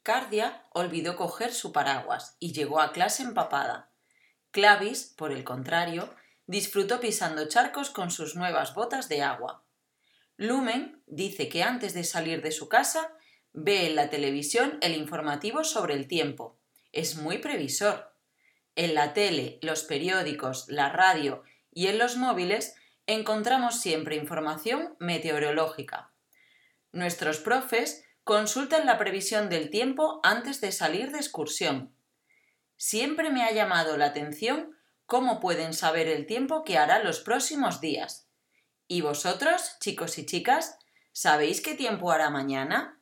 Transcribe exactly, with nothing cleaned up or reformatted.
Cardia olvidó coger su paraguas y llegó a clase empapada. Clavis, por el contrario, disfrutó pisando charcos con sus nuevas botas de agua. Lumen dice que antes de salir de su casa ve en la televisión el informativo sobre el tiempo. Es muy previsor. En la tele, los periódicos, la radio y en los móviles encontramos siempre información meteorológica. Nuestros profes consultan la previsión del tiempo antes de salir de excursión. Siempre me ha llamado la atención cómo pueden saber el tiempo que hará los próximos días. ¿Y vosotros, chicos y chicas, sabéis qué tiempo hará mañana?